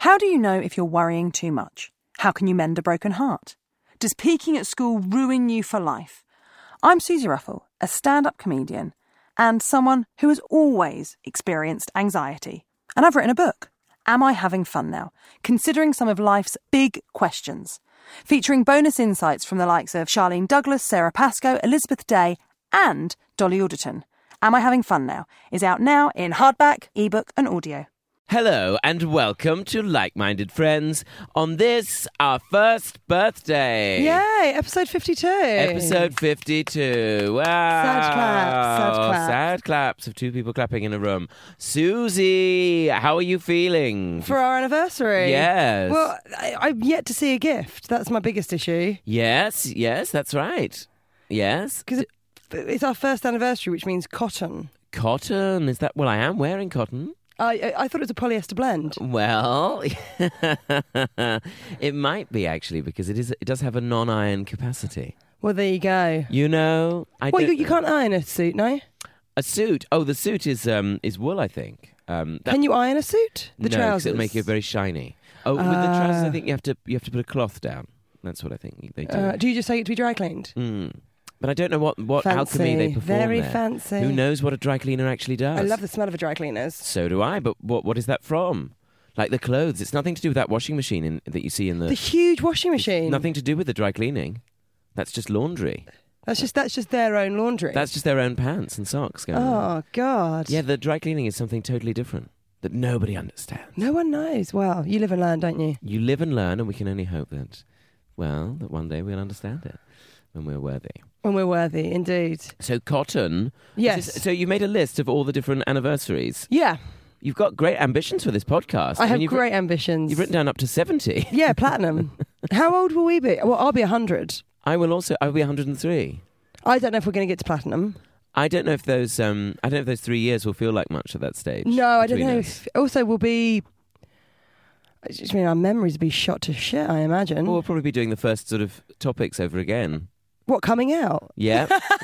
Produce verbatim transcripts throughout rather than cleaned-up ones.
How do you know if you're worrying too much? How can you mend a broken heart? Does peaking at school ruin you for life? I'm Susie Ruffle, a stand-up comedian and someone who has always experienced anxiety. And I've written a book, Am I Having Fun Now? Considering some of life's big questions. Featuring bonus insights from the likes of Charlene Douglas, Sarah Pascoe, Elizabeth Day and Dolly Alderton. Am I Having Fun Now? Is out now in hardback, ebook and audio. Hello and welcome to Like-Minded Friends on this, our first birthday. Yay, episode fifty-two. Episode fifty-two. Wow. Sad claps, sad claps. Sad claps of two people clapping in a room. Susie, how are you feeling? For our anniversary? Yes. Well, I, I've yet to see a gift. That's my biggest issue. Yes, yes, that's right. Yes. Because it, it's our first anniversary, which means cotton. Cotton, is that? Well, I am wearing cotton. I, I thought it was a polyester blend. Well, it might be actually because it is. It does have a non-iron capacity. Well, there you go. You know, I well, don't you, you know. can't iron a suit, no? A suit. Oh, the suit is um is wool, I think. Um, that, Can you iron a suit? The no, 'cause trousers? it'll make it very shiny. Oh, with the trousers, I Ah. think you have to you have to put a cloth down. That's what I think they do. Uh, do you just take it to be dry clened? Mm. But I don't know what what Fancy. alchemy they perform Very there. fancy. Who knows what a dry cleaner actually does? I love the smell of a dry cleaners. So do I. But what what is that from? Like the clothes. It's nothing to do with that washing machine in, that you see in the. The huge washing machine. Nothing to do with the dry cleaning. That's just laundry. That's just that's just their own laundry. That's just their own pants and socks going on. Oh God. Yeah, the dry cleaning is something totally different that nobody understands. No one knows. Well, you live and learn, don't you? You live and learn, and we can only hope that, well, that one day we'll understand it when we're worthy. When we're worthy, indeed. So cotton. Yes. Is this- so you made a list of all the different anniversaries. Yeah. You've got great ambitions for this podcast. I have mean, you've great writ- ambitions. You've written down up to seventy. Yeah, platinum. How old will we be? Well, I'll be one hundred. I will also. I'll be one hundred and three. I don't know if we're going to get to platinum. I don't know if those. Um, I don't know if those three years will feel like much at that stage. No, I don't between know. us. If, also, we'll be... I just mean our memories will be shot to shit, I imagine. Well, we'll probably be doing the first sort of topics over again. What, coming out? Yeah.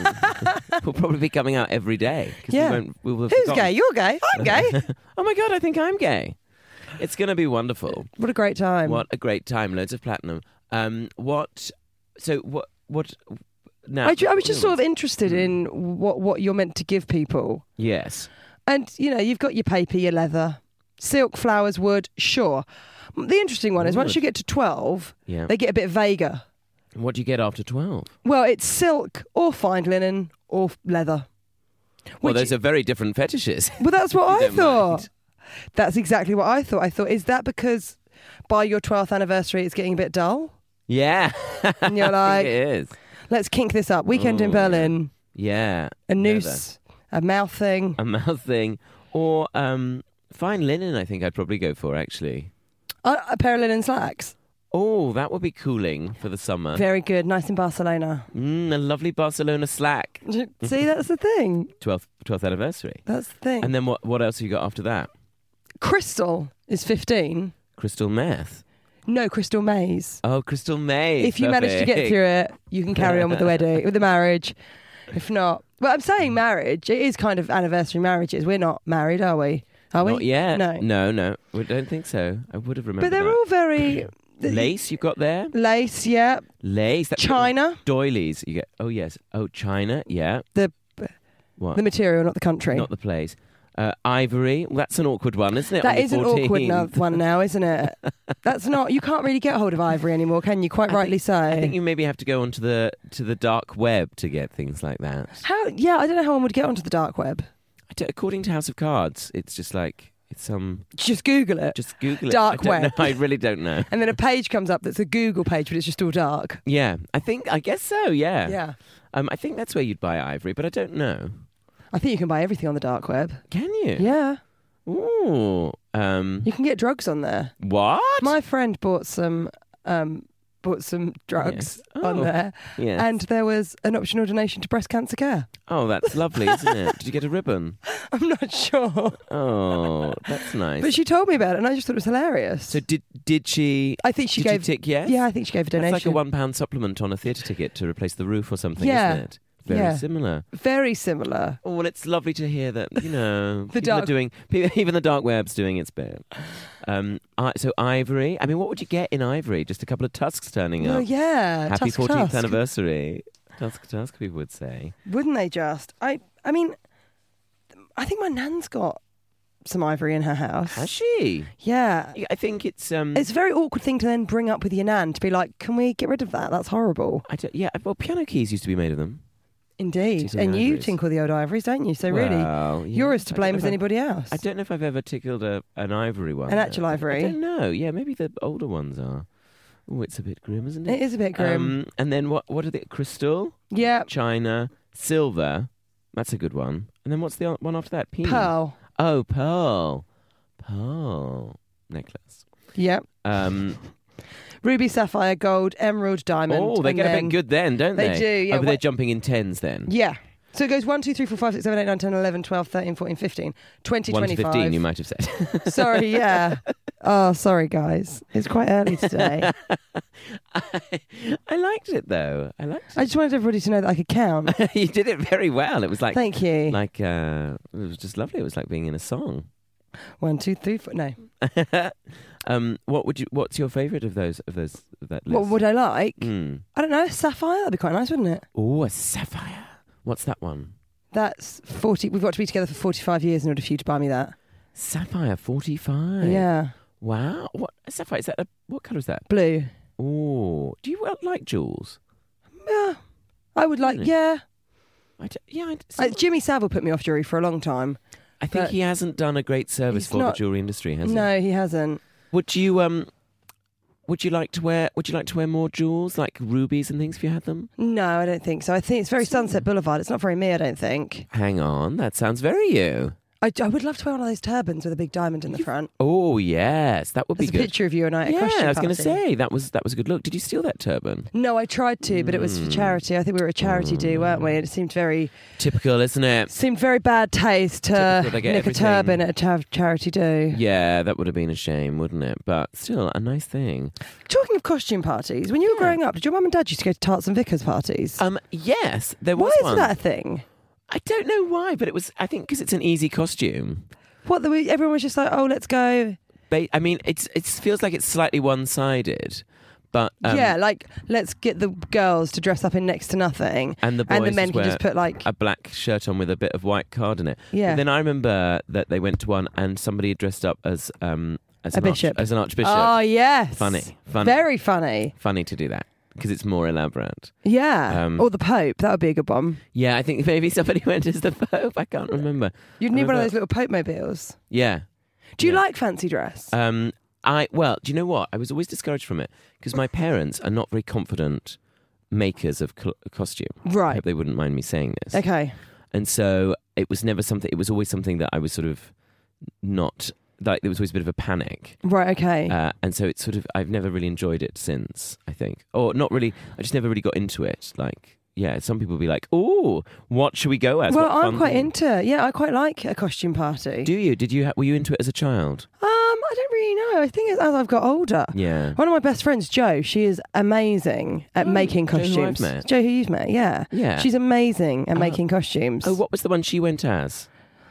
We'll probably be coming out every day. 'Cause Yeah. We won't, we will have Who's forgotten. gay? You're gay. I'm gay. Oh my God, I think I'm gay. It's going to be wonderful. What a great time. What a great time. Loads of platinum. Um, what, so what, what, now. I, ju- I was just sort of interested Mm. in what, what you're meant to give people. Yes. And, you know, you've got your paper, your leather, silk, flowers, wood, sure. The interesting one is once Wood. you get to twelve, Yeah. they get a bit vaguer. What do you get after twelve? Well, it's silk or fine linen or leather. Well, Which- those are very different fetishes. Well, that's what You I don't thought. mind. That's exactly what I thought. I thought, is that because by your twelfth anniversary it's getting a bit dull? Yeah. And you're I like, think it is. let's kink this up. Weekend in Oh, Berlin, Yeah. a noose, a mouth thing. A mouth thing. Or um, fine linen, I think I'd probably go for, actually. A, a pair of linen slacks. Oh, that would be cooling for the summer. Very good. Nice in Barcelona. Mm, a lovely Barcelona slack. See, that's the thing. twelfth, twelfth anniversary. That's the thing. And then what, what else have you got after that? Crystal is fifteen. Crystal meth. No, Crystal Maze. Oh, Crystal Maze. If you manage to get Perfect. through it, you can carry on with the wedding, with the marriage. If not, well, I'm saying marriage. It is kind of anniversary marriages. We're not married, are we? Are we? Not yet. No. No, no. I don't think so. I would have remembered But they're that. all very Lace you've got there? lace, yeah. Lace. That, China, Doilies. You get. Oh, yes. Oh, China. Yeah. The- What? the material, not the country. Not the place. Uh, ivory. Well, that's an awkward one, isn't it? That on is the an awkward fourteenth? no- one now, isn't it? That's not. You can't really get hold of ivory anymore, can you? Quite I rightly think- so. I think you maybe have to go onto the to the dark web to get things like that. How? Yeah, I don't know how one would get onto the dark web. I don't- according to House of Cards, it's just like it's some. Just Google it, Just Google it. Dark I don't web. know. I really don't know. and then a page comes up that's a Google page, but it's just all dark. Yeah, I think I guess so. Yeah. Yeah. Um, I think that's where you'd buy ivory, but I don't know. I think you can buy everything on the dark web. Can you? Yeah, Ooh. Um. you can get drugs on there. What? My friend bought some. Um, bought some drugs Yes. on Oh. there, Yes. and there was an optional donation to breast cancer care. Oh, that's lovely, isn't it? Did you get a ribbon? I'm not sure, Oh, that's nice. but she told me about it, and I just thought it was hilarious. so did did she? I think she did gave. she tick yes? Yeah, I think she gave a That's donation. like a one pound supplement on a theatre ticket to replace the roof or something, Yeah. isn't it? very Yeah. similar. Very similar. Oh, well, it's lovely to hear that, you know, The people are dark- doing, people, even the dark web's doing its bit. Um, I, so ivory, I mean, what would you get in ivory? Just a couple of tusks turning Oh up. yeah. Happy Tusk, fourteenth tusk. anniversary. Tusk, tusk, people would say. Wouldn't they just? I I mean, I think my nan's got some ivory in her house. Has she? Yeah. Yeah, I think it's... Um, It's a very awkward thing to then bring up with your nan to be like, can we get rid of that? That's horrible. I don't- yeah, well, piano keys used to be made of them. Indeed. Tickling And you ivories. tinkle the old ivories, don't you? So really, Well, yeah, you're as to I don't blame know as if I- anybody else. I don't know if I've ever tickled a, an ivory one. An actual I- ivory? I don't know. Yeah, maybe the older ones are. Oh, it's a bit grim, isn't it? It is a bit grim. Um, and then what? What are the crystal, yeah. china, silver? That's a good one. And then what's the o- one after that? Peen. Pearl. Oh, pearl, pearl necklace. Yep. Um, Ruby, sapphire, gold, emerald, diamond. oh, they and get a then- bit good then, don't they? They do, yeah. Oh, but they're What- jumping in tens then. Yeah. So it goes one, two, three, four, five, six, seven, eight, nine, ten, eleven, twelve, thirteen, fourteen, fifteen, twenty, One to twenty-five. fifteen, you might have said. Sorry, yeah. Oh, sorry, guys. It's quite early today. I, I liked it though. I liked it. I just wanted everybody to know that I could count. You did it very well. It was like Thank you. like uh, it was just lovely. It was like being in a song. One, two, three, four. No. um, what would you? What's your favourite of those of those of that list? What would I like? Mm. I don't know. Sapphire? That'd be quite nice, wouldn't it? Oh, a sapphire. What's that one? That's forty. We've got to be together for forty-five years in order for you to buy me that. Sapphire forty-five. Yeah. Wow. What a sapphire? Is that a, what colour is that? Blue. Oh, do you well, like jewels? Yeah. I would like, Really? yeah. I d- yeah. I, Uh, Jimmy Savile put me off jewellery for a long time. I think but he hasn't done a great service he's for not- the jewellery industry, has he? No, he hasn't. Would you um? Would you like to wear? Would you like to wear more jewels, like rubies and things, if you had them? No, I don't think so. I think it's very Sunset Boulevard. It's not very me, I don't think. Hang on, that sounds very you. I, I would love to wear one of those turbans with a big diamond in the front. Oh yes, that would There's be a good. picture of you and I at a Yeah, costume I was going to party. say that was that was a good look. Did you steal that turban? No, I tried to, but it was for Mm. charity. I think we were a charity do, weren't we? And it seemed very Typical, isn't it? seemed very bad taste to Typical, they get nick everything. a turban at a cha- charity do. Yeah, that would have been a shame, wouldn't it? But still, a nice thing. Talking of costume parties, when you were Yeah. growing up, did your mum and dad used to go to Tarts and Vickers parties? Um, yes, there Why was is one. that a thing? I don't know why, but it was. I think because it's an easy costume. What the everyone was just like, oh, let's go. Ba- I mean, it's it feels like it's slightly one-sided, but um, yeah, like let's get the girls to dress up in next to nothing, and the boys and the men just can wear just put like, a black shirt on with a bit of white card in it. yeah, But then I remember that they went to one and somebody had dressed up as um as A an arch- bishop. as an archbishop. oh yes, Funny, funny, very funny. funny to do that because it's more elaborate. Yeah, Um, or the Pope. That would be a good one. Yeah, I think maybe somebody went as the Pope. I can't remember. You'd I need one of remember- those little Pope mobiles. Yeah. Do you Yeah. like fancy dress? Um, I well, do you know what? I was always discouraged from it because my parents are not very confident makers of cl- costume. I right. hope they wouldn't mind me saying this. Okay. And so it was never something. It was always something that I was sort of not like. There was always a bit of a panic, Right. Okay. uh, and so it's sort of. I've never really enjoyed it since. I think, or not really. I just never really got into it. Like, yeah, some people be like, "Oh, what should we go as?" well, What I'm fun quite thing?" into. Yeah, I quite like a costume party. Do you? Did you? Ha- were you into it as a child? um, I don't really know. I think it's as I've got older. Yeah. One of my best friends, Jo, she is amazing at Oh, making Jo who I've costumes. met. Jo, who you've met, yeah. Yeah. She's amazing at Oh. making costumes. Oh, what was the one she went as?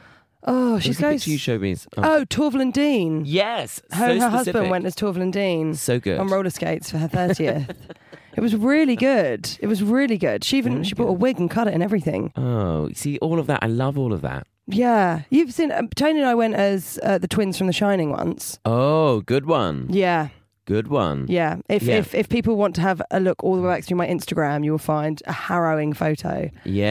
Oh, There she was a goes. picture you showed me. Oh, Torval and Dean. yes. Her so and her specific. husband went as Torval and Dean So good. on roller skates for her thirtieth. It was really good. It was really good. She even Very she bought a good. wig and cut it and everything. Oh, see, all of that. I love all of that. Yeah, you've seen. Um, Tony and I went as uh, the twins from The Shining once. Oh, good one. Yeah, Good one. yeah. If Yeah. if if people want to have a look all the way back through my Instagram, you will find a harrowing photo.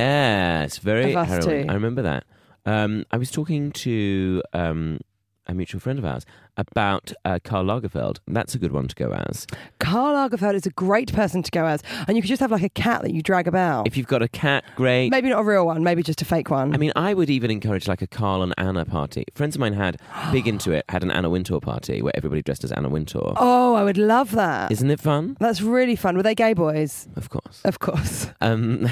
Yes, very Of us harrowing. too. I remember that. Um, I was talking to um, a mutual friend of ours about uh, Karl Lagerfeld. That's a good one to go as. Karl Lagerfeld is a great person to go as, and you could just have like a cat that you drag about. If you've got a cat, great. Maybe not a real one, maybe just a fake one. I mean, I would even encourage like a Carl and Anna party. Friends of mine had, big into it, had an Anna Wintour party where everybody dressed as Anna Wintour. oh, I would love that. Isn't it fun? That's really fun. Were they gay boys? Of course. Of course. Um,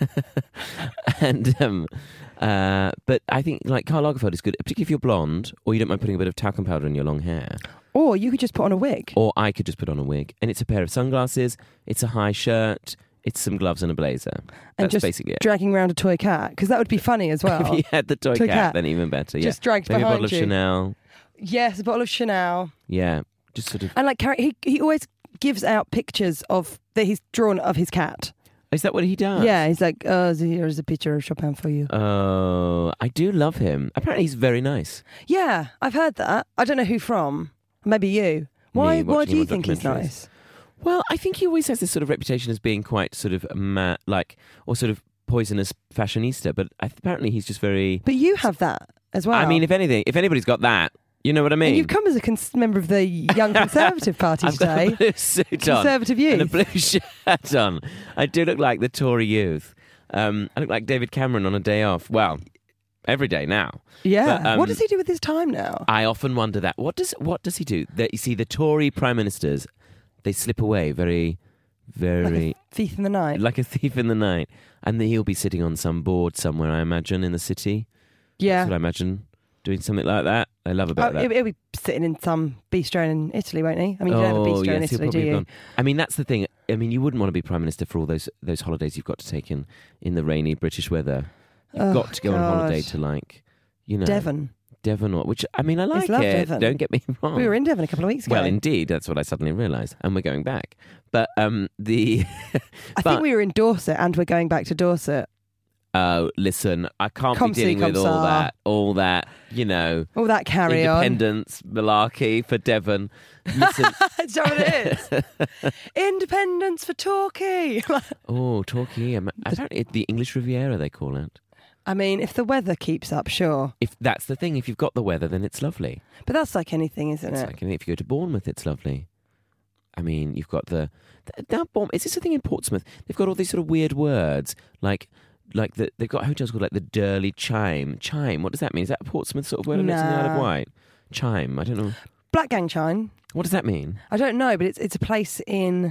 and um, uh, but I think like Karl Lagerfeld is good, particularly if you're blonde or you don't mind putting a bit of talcum powder in your long hair. Or you could just put on a wig. Or I could just put on a wig, and it's a pair of sunglasses. It's a high shirt. It's some gloves and a blazer. And That's just basically it. dragging around a toy cat, because that would be funny as well. If you had the toy, Toy cat, cat. then even better. Yeah. Just dragged Maybe a behind bottle you. of Chanel. Yes, a bottle of Chanel. Yeah. Just sort of. And like Carrie, he he always gives out pictures of that he's drawn of his cat. Is that what he does? Yeah, he's like, oh, here's a picture of Chopin for you. Oh, I do love him. Apparently, he's very nice. Yeah, I've heard that. I don't know who from. Maybe you. Why? Me, Why watching do you him on think he's documentaries. nice? Well, I think he always has this sort of reputation as being quite sort of ma- like, or sort of poisonous fashionista. But I, apparently, he's just very. But you have that as well. I mean, if anything, if anybody's got that, you know what I mean. and you've come as a cons- member of the Young Conservative Party I've got today. a blue suit on Conservative youth. and a blue shirt on. I do look like the Tory youth. Um, I look like David Cameron on a day off. Well, every day now. Yeah. But, um, what does he do with his time now? I often wonder that. What does what does he do? The, you see, the Tory prime ministers, they slip away very, very Thief in the night. like a thief in the night, and then he'll be sitting on some board somewhere. I imagine in the city. yeah. That's what I imagine. Doing something like that. I love a bit Oh, of that. he'll, he'll be sitting in some bistro in Italy, won't he? I mean, you don't have a Oh, bistro in yes, he'll Italy, do probably have you? gone. I mean, that's the thing. I mean, you wouldn't want to be prime minister for all those those holidays you've got to take in in the rainy British weather. You've Oh, got to go on God. holiday to like, you know, Devon. Devon, or which I mean, I like love it. Devon. Don't get me wrong. We were in Devon a couple of weeks ago. Well, indeed, that's what I suddenly realised, and we're going back. But um, the I but- think we were in Dorset, and we're going back to Dorset. oh, listen, I can't Come be dealing see, with come all sa. that, all that, you know, All that carry on. independence malarkey for Devon. Listen, Is that what it is? Independence for Torquay. oh, Torquay. am- Apparently, the English Riviera they call it. I mean, if the weather keeps up, sure. If that's the thing, if you've got the weather, then it's lovely. But that's like anything, isn't It's it? like if you go to Bournemouth, it's lovely. I mean, you've got the, the now Bournemouth, is this a thing in Portsmouth? They've got all these sort of weird words like like the, they've got hotels called like the Durley Chime. Chime. What does that mean? Is that a Portsmouth sort of word? I know it's in the Isle of Nah. Wight. Chime. I don't know. Black Gang Chine. What does that mean? I don't know, but it's it's a place in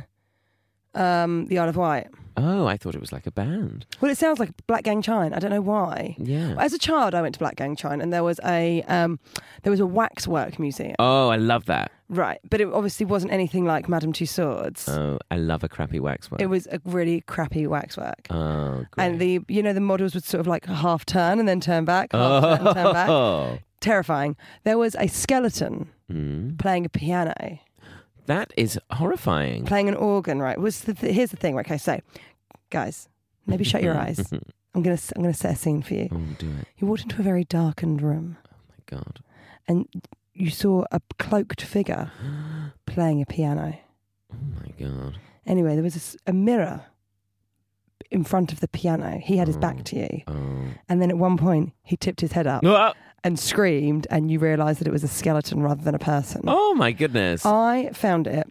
um, the Isle of Wight. Oh, I thought it was like a band. Well, it sounds like Black Gang Chine. I don't know why. Yeah. As a child, I went to Black Gang Chine, and there was a um, there was a waxwork museum, Oh, I love that. right? But it obviously wasn't anything like Madame Tussauds. Oh, I love a crappy waxwork. It was a really crappy waxwork. Oh, great. And the you know the models would sort of like half turn and then turn back, half turn and turn back. Oh. Terrifying. There was a skeleton Mm. playing a piano, That is horrifying. playing an organ. Right? Was the th- here's the thing. Right, okay, so guys, maybe shut your eyes. I'm gonna s- I'm gonna set a scene for you. Oh, do it. You walked into a very darkened room, Oh my God. and you saw a cloaked figure playing a piano. Oh my God. Anyway, there was a, s- a mirror in front of the piano. He had his Oh. back to you, Oh. and then at one point he tipped his head up Oh, and screamed, and you realised that it was a skeleton rather than a person. oh my goodness. I found it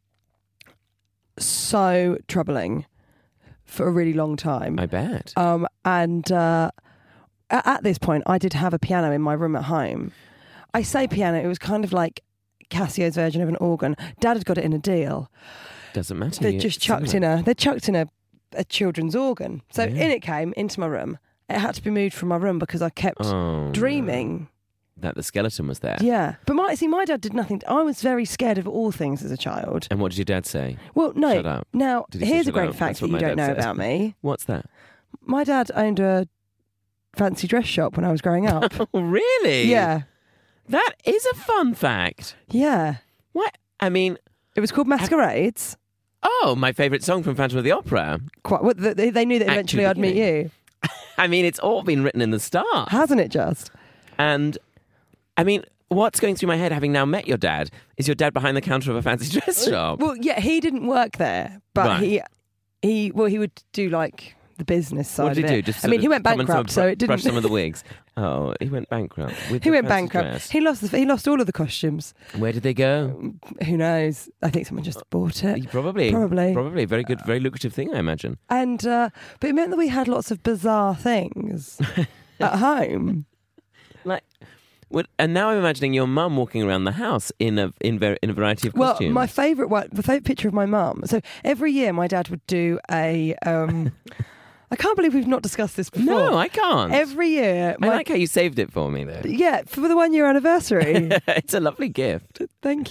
so troubling for a really long time. I bet. Um, and uh, a- at this point, I did have a piano in my room at home. I say piano, it was kind of like Casio's version of an organ. Dad had got it in a deal. Doesn't matter. They you- just it's chucked similar. in a they chucked in a, a children's organ. So Yeah. in it came into my room. It had to be moved from my room because I kept Oh, dreaming. that the skeleton was there. Yeah, but my see, my dad did nothing. I was very scared of all things as a child. And what did your dad say? Well, no. Shut up. Now, Did he say here's a shut great up? fact That's that what you my don't dad know said. about me. What's that? My dad owned a fancy dress shop when I was growing up. Oh, really? Yeah, That is a fun fact. yeah. What? I mean, It was called Masquerades. oh, my favourite song from Phantom of the Opera. Quite. Well, they, they knew that Actually, eventually I'd meet you, I mean, it's all been written in the stars. hasn't it? Just And, I mean, what's going through my head, having now met your dad, is your dad behind the counter of a fancy dress shop? well, yeah. He didn't work there, but Right. he he well he would do like the business side. What did of he it. do? Just I sort mean, of he went come and sort of bankrupt, so br- it didn't. brush some of the wigs. Oh, he went bankrupt. With He the went fancy bankrupt. dress. He lost. The, he lost all of the costumes. Where did they go? Who knows? I think someone just bought it. Probably, Probably. probably. Very good, very lucrative thing, I imagine. And uh, but it meant that we had lots of bizarre things at home. Like, what, and now I'm imagining your mum walking around the house in a in, ver- in a variety of Well, costumes. my favourite one, the favourite picture of my mum. So every year, my dad would do a. Um, I can't believe we've not discussed this before. no, I can't. Every year, I my, like how you saved it for me, though. yeah, for the one year anniversary. It's a lovely gift. Thank you.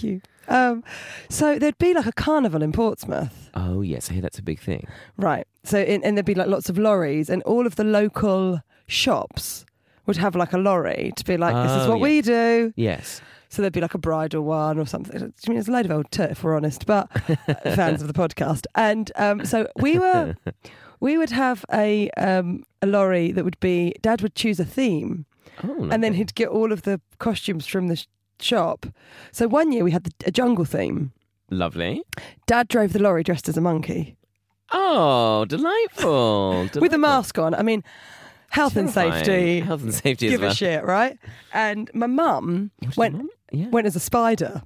Um, so there'd be like a carnival in Portsmouth. Oh, yes. I hear that's a big thing. Right. So in, and there'd be like lots of lorries, and all of the local shops would have like a lorry to be like, this is Oh, what we yes. do. Yes. So there'd be like a bridal one or something. I mean, it's a load of old tit, if we're honest, but fans of the podcast. And um, so we were, we would have a um, a lorry that would be, Dad would choose a theme, Oh, and then lovely. he'd get all of the costumes from the sh- shop. So one year we had the, a jungle theme. Lovely. Dad drove the lorry dressed as a monkey Oh, delightful. with a Delightful. mask on. I mean, health and Terrifying. safety. Health and safety Give as well. a shit, right? And my mum What did went your mum- Yeah. went as a spider.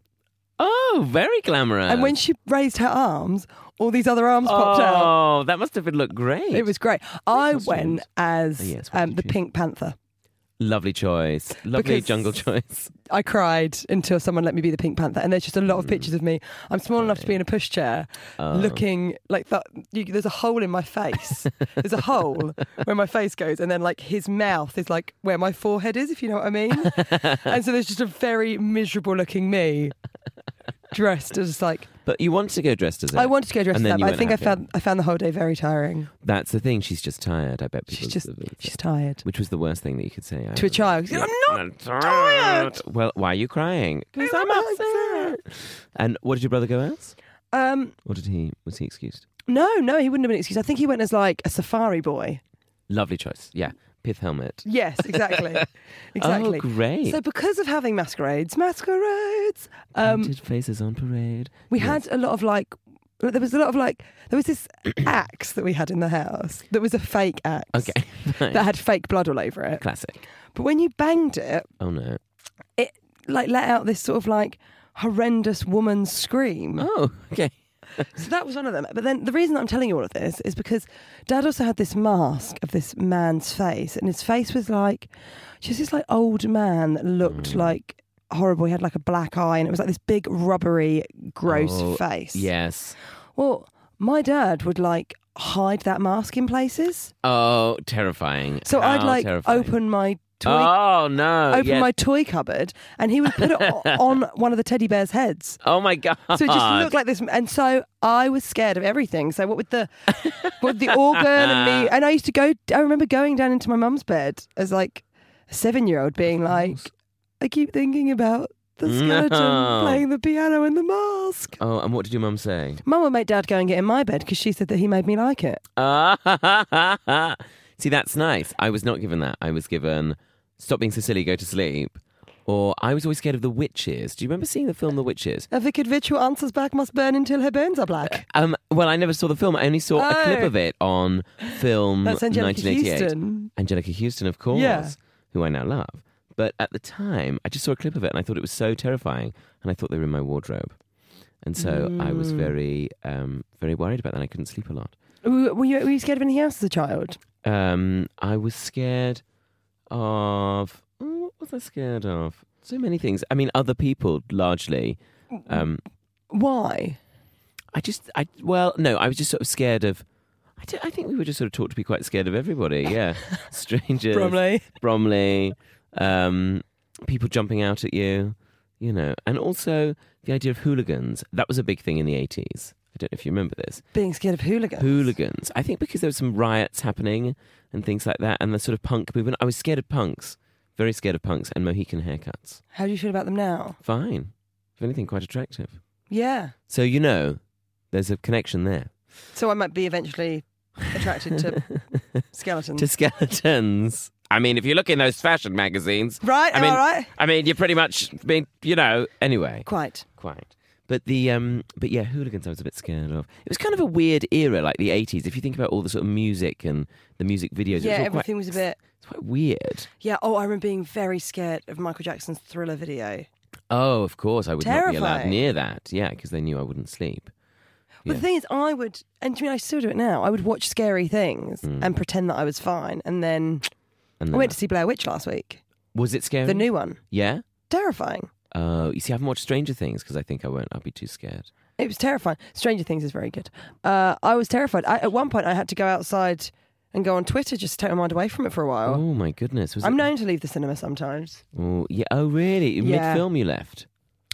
Oh, very glamorous. And when she raised her arms, all these other arms popped out. Oh, that must have been looked great. It was great. I costumes. went as Oh, yes, what um, did the you choose? Pink Panther. Lovely choice. Lovely Because- jungle choice. I cried until someone let me be the Pink Panther. And there's just a lot of Mm. pictures of me. I'm small enough to be in a pushchair, Oh. looking like that. You, there's a hole in my face. There's a hole where my face goes. And then, like, his mouth is like where my forehead is, if you know what I mean. And so there's just a very miserable looking me dressed as like. But you wanted to go dressed as it. I wanted to go dressed And as then that, you but I weren't think I happy. found I found the whole day very tiring. That's the thing. She's just tired. I bet people. She's just sort of- she's tired. Which was the worst thing that you could say To a child. Yeah. I'm not tired. Well, why are you crying? Because I'm I'm upset. And what did your brother go as? Um, Or did he? Was he excused? no, no, he wouldn't have been excused. I think he went as like a safari boy. Lovely choice. Yeah, pith helmet. Yes, exactly, exactly. Oh, great. So because of having masquerades, masquerades, um, Painted faces on parade. we Yes. had a lot of like. There was a lot of like. There was this axe that we had in the house that was a fake axe. Okay. Fine. That had fake blood all over it. Classic. But when you banged it, Oh no. it like let out this sort of like horrendous woman's scream. Oh, okay. So that was one of them. But then the reason I'm telling you all of this is because Dad also had this mask of this man's face, and his face was like just this like old man that looked Mm. like horrible. He had like a black eye, and it was like this big rubbery, gross Oh, face. Yes. Well, my dad would like hide that mask in places. Oh, terrifying. So I'd How like terrifying. open my toy Oh no. open yes. my toy cupboard, and he would put it o- on one of the teddy bears' heads. Oh my god. So it just looked like this, and so I was scared of everything. So what with the, what with the organ and me, and I used to go. I remember going down into my mum's bed as like a seven-year-old, being like, "I keep thinking about the skeleton No. playing the piano and the mask." Oh, and what did your mum say? Mum would make Dad go and get in my bed because she said that he made me like it. Ah, see, that's nice. I was not given that. I was given stop being so silly, go to sleep. Or I was always scared of the witches. Do you remember seeing the film The Witches? A wicked witch who answers back must burn until her bones are black. Um, well, I never saw the film. I only saw a clip Oh. of it on film That's Angelica nineteen eighty-eight. Houston. Angelica Houston, of course, Yeah. who I now love. But at the time, I just saw a clip of it and I thought it was so terrifying. And I thought they were in my wardrobe. And so I was Mm. very, um, very worried about that. And I couldn't sleep a lot. Were were you, were you scared of anything else as a child? Um, I was scared of... Oh, what was I scared of? So many things. I mean, other people, largely. Um, Why? I just... I Well, no, I was just sort of scared of... I, don't- I think we were just sort of taught to be quite scared of everybody, yeah. Strangers. Bromley. Bromley, um, people jumping out at you, you know, and also the idea of hooligans. That was a big thing in the eighties. I don't know if you remember this. Being scared of hooligans. Hooligans. I think because there were some riots happening and things like that, and the sort of punk movement. I was scared of punks, very scared of punks and Mohican haircuts. How do you feel about them now? Fine. If anything, quite attractive. Yeah. So, you know, there's a connection there. So I might be eventually attracted to skeletons. To skeletons. I mean, if you look in those fashion magazines, right? I mean, all right. I mean, you're pretty much, I mean, you know, anyway. Quite. Quite. But the um but yeah, hooligans I was a bit scared of. It was kind of a weird era, like the eighties. If you think about all the sort of music and the music videos, it Yeah, was all everything quite, was a bit. it's quite weird. Yeah. Oh, I remember being very scared of Michael Jackson's Thriller video. Oh, of course, I would not be allowed Terrifying. near that. Yeah, because they knew I wouldn't sleep. But Yeah. the thing is, I would, and to me, I still do it now. I would watch scary things Mm. and pretend that I was fine, and then And I then went to see Blair Witch last week, was it scary? the new one. Yeah. Terrifying. Oh, you see, I haven't watched Stranger Things because I think I won't. I'll be too scared. It was terrifying. Stranger Things is very good. Uh, I was terrified. I, at one point, I had to go outside and go on Twitter just to take my mind away from it for a while. Oh my goodness! Was I'm it? known to leave the cinema sometimes. Oh yeah. Oh really? Yeah. Mid film, you left.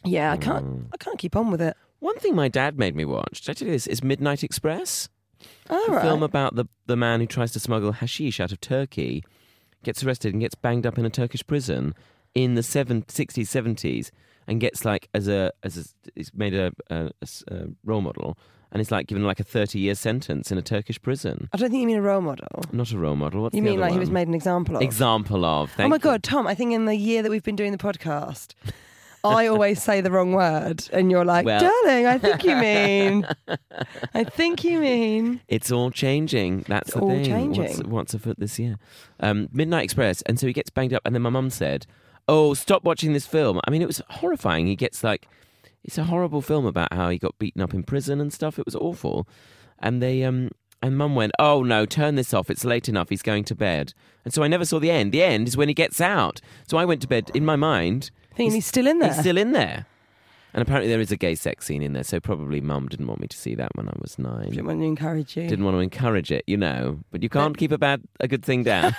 Yeah, I can't. Mm. I can't keep on with it. One thing my dad made me watch, did I tell you this, is Midnight Express. All a right. film about the, the man who tries to smuggle hashish out of Turkey, gets arrested and gets banged up in a Turkish prison in the seven, sixties, seventies, and gets like, as a, as a, he's made a, a, a role model, and he's like given like a thirty-year sentence in a Turkish prison. I don't think you mean a role model. Not a role model. What's You the mean other like he was one? made an example of? Example of. Thank Oh my you. God, Tom, I think in the year that we've been doing the podcast, I always say the wrong word and you're like, Well- darling, I think you mean. I think you mean. It's all changing. That's It's the all thing. changing. What's, what's afoot this year? Um, Midnight Express. And so he gets banged up, and then my mum said, "Oh, stop watching this film." I mean, it was horrifying. He gets like, it's a horrible film about how he got beaten up in prison and stuff. It was awful. And they, um, and Mum went, "Oh no, turn this off. It's late enough. He's going to bed." And so I never saw the end. The end is when he gets out. So I went to bed in my mind. Thinking he's still in there. He's still in there. And apparently there is a gay sex scene in there. So probably Mum didn't want me to see that when I was nine. Didn't want to encourage you. Didn't want to encourage it, you know. But you can't keep a bad, a good thing down.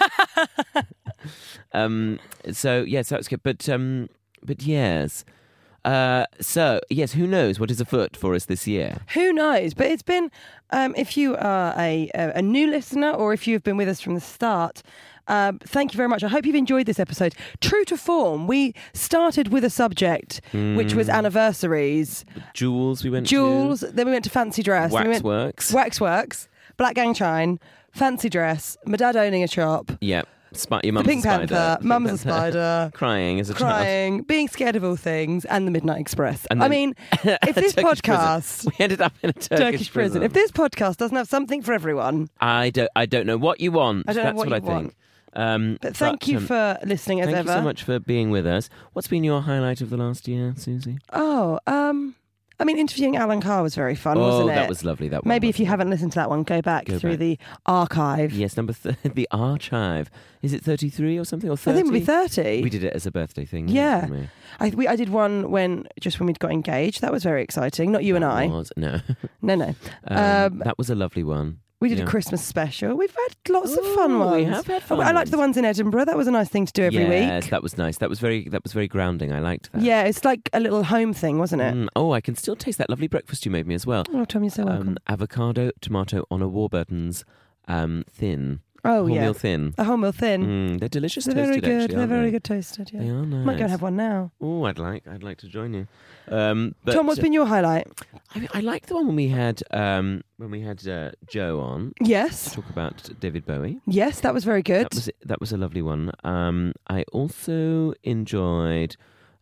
um. So yes, that was good. But um. But yes. Uh. So yes, who knows what is afoot for us this year? Who knows? But it's been, um, if you are a, a, a new listener or if you've been with us from the start, um, thank you very much. I hope you've enjoyed this episode. True to form, we started with a subject which was anniversaries. Jewels. We went. Jewels, then we went to fancy dress. then we went- Waxworks. Waxworks, Black Gang Chine, fancy dress, my dad owning a shop, Yeah. Sp- your the mum's Pink a spider. Panther, The Mum's a Pink Panther. spider, Crying as a child. crying, being scared of all things, and the Midnight Express. And I then- mean, if this Turkish prison. podcast, We ended up in a Turkish, Turkish prison, if this podcast doesn't have something for everyone, I don't. I don't know what you want. I don't know That's what what, you I want. think. Um, but thank you um, for listening as Thank ever. you so much for being with us. What's been your highlight of the last year, Susie? Oh, um, I mean, interviewing Alan Carr was very fun, oh, wasn't it? that was lovely. That one Maybe was if you lovely. haven't listened to that one, go back Go through back. the archive. Yes, number th- the archive. Is it thirty-three or something, or I thirty? think it would be thirty. We did it as a birthday thing. Yeah. didn't we? I, we, I did one when just when we'd got engaged. That was very exciting. Not you and That I. was- no. No, no. Um, Um, that was a lovely one. We did Yeah. a Christmas special. We've had lots of Oh, fun ones. we have had Oh, fun I liked the ones. ones in Edinburgh. That was a nice thing to do every yes, week. that was nice. That was very. That was very grounding. I liked that. Yeah, it's like a little home thing, wasn't it? Mm, oh, I can still taste that lovely breakfast you made me as well. Oh, Tom, you're so welcome. Um, avocado, tomato on a Warburton's um, thin. oh, yeah. Wholemeal thin. A wholemeal thin. Mm, they're delicious They're very toasted, good. actually, They're aren't very they? good toasted, yeah. They are nice. Might go and have one now. Oh, I'd like. I'd like to join you. Um, but, Tom, what's been your highlight? I, mean, I liked the one when we had um, when we had uh, Joe on to Yes. talk about David Bowie. Yes, that was very good. That was that was a lovely one. Um, I also enjoyed.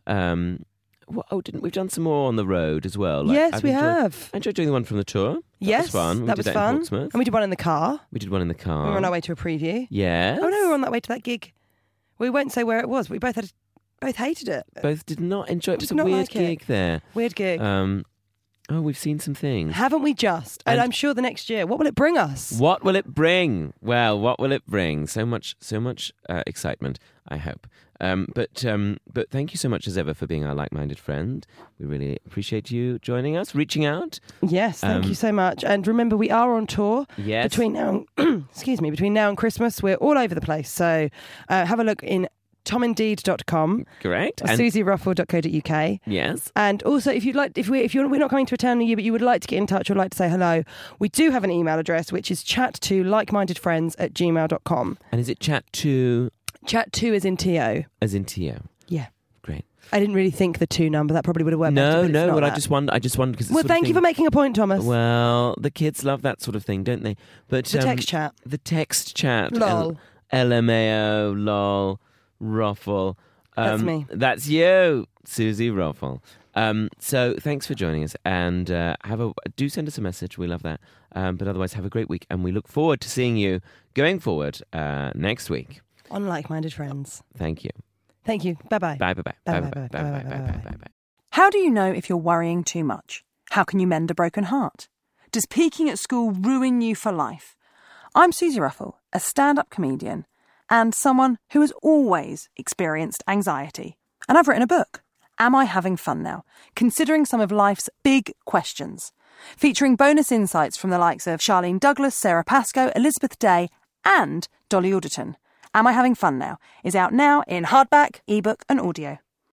Um, well, oh, didn't we've done some more on the road as well? Like, yes, I've we enjoyed, have. I enjoyed doing the one from the tour. That yes, was fun. We that did was that fun. in Portsmouth. And we did one in the car. We did one in the car. We were on our way to a preview. Yes. Oh no, we were on that way to that gig. We won't say where it was. We both had, both hated it. Both did not enjoy it. It was Did a not weird like it. gig there. Weird gig. Um, oh, we've seen some things. Haven't we just? And, And- I'm sure the next year, what will it bring us? What will it bring? Well, what will it bring? So much, so much uh, excitement. I hope. Um, but um, but thank you so much as ever for being our like-minded friend. We really appreciate you joining us, reaching out. Yes, thank Um, you so much. And remember, we are on tour Yes. between now and excuse me, between now and Christmas. We're all over the place. So uh, have a look in tom indeed dot com Correct. or And- susie ruffle dot co dot uk. yes. And also, if you'd like, if we, if you're, we're not coming to a town near you, but you would like to get in touch or like to say hello, we do have an email address, which is chat to likemindedfriends at gmail dot com. And is it chat to Chat two is in T O. as in T O? Yeah. Great. I didn't really think the two number. That probably would have worked better, No, but it's no. not Well, I that. just wonder. I just wonder because. Well, thank you for making a point, Thomas. Well, the kids love that sort of thing, don't they? But the um, text chat. the text chat. Lol. L M A O, lol, ruffle. That's me. That's you, Susie Ruffle. Um, so thanks for joining us, and uh, have a do send us a message. We love that. Um, but otherwise, have a great week, and we look forward to seeing you going forward uh, next week. On Like-Minded Friends. Thank you. Thank you. Bye-bye. Bye bye bye Bye, bye bye, bye bye, bye bye, bye bye, bye bye, bye bye. How do you know if you're worrying too much? How can you mend a broken heart? Does peaking at school ruin you for life? I'm Susie Ruffle, a stand-up comedian and someone who has always experienced anxiety. And I've written a book, Am I Having Fun Now? Considering some of life's big questions. Featuring bonus insights from the likes of Charlene Douglas, Sarah Pascoe, Elizabeth Day and Dolly Alderton. Am I Having Fun Now? Is out now in hardback, ebook and audio.